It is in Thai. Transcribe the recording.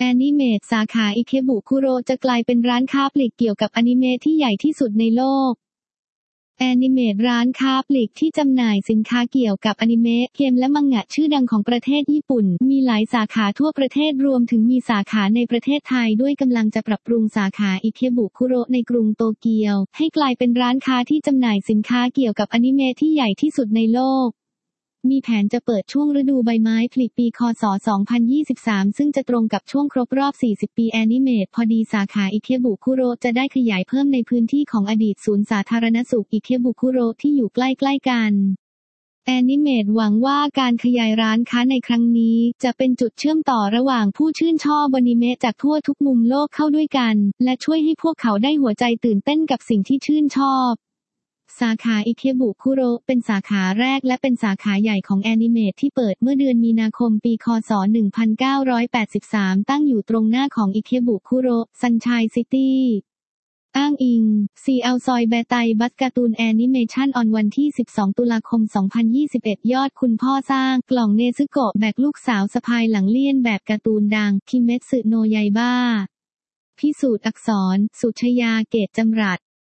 แอนิเมตสาขาอิเคบุคุโรจะกลายเป็นร้านค้าปลีกเกี่ยวกับอนิเมะที่ใหญ่ที่สุดในโลกแอนิเมตร้านค้าปลีกที่จำหน่ายสินค้าเกี่ยวกับอนิเมะเกมและมังงะชื่อดังของประเทศญี่ปุ่นมีหลายสาขาทั่วประเทศรวมถึงมีสาขาในประเทศไทยด้วยกำลังจะปรับปรุงสาขาอิเคบุคุโรในกรุงโตเกียวให้กลายเป็นร้านค้าที่จำหน่ายสินค้าเกี่ยวกับอนิเมะที่ใหญ่ที่สุดในโลกมีแผนจะเปิดช่วงฤดูใบไม้ผลิปีคศ2023ซึ่งจะตรงกับช่วงครบรอบ40ปีแอนิเมตพอดีสาขาอิเคบุคุโรจะได้ขยายเพิ่มในพื้นที่ของอดีตศูนย์สาธารณสุขอิเคบุคุโรที่อยู่ใกล้ๆกันแอนิเมตหวังว่าการขยายร้านค้าในครั้งนี้จะเป็นจุดเชื่อมต่อระหว่างผู้ชื่นชอบอนิเมะจากทั่วทุกมุมโลกเข้าด้วยกันและช่วยให้พวกเขาได้หัวใจตื่นเต้นกับสิ่งที่ชื่นชอบสาขาอิเคบุคุโรเป็นสาขาแรกและเป็นสาขาใหญ่ของแอนิเมตที่เปิดเมื่อเดือนมีนาคมปีคศ1983ตั้งอยู่ตรงหน้าของอิเคบุคุโรซันชัยซิตี้อ้างอิงซีอัลซอยแบไตบัสการ์ตูนแอนิเมชันออนวันที่12ตุลาคม2021ยอดคุณพ่อสร้างกล่องเนซึโกะแบกลูกสาวสะพายหลังเลี่ยนแบบการ์ตูนดังคิเมสึโนะยาอิบะพิสูจน์อักษรสุชยาเกตจำรัด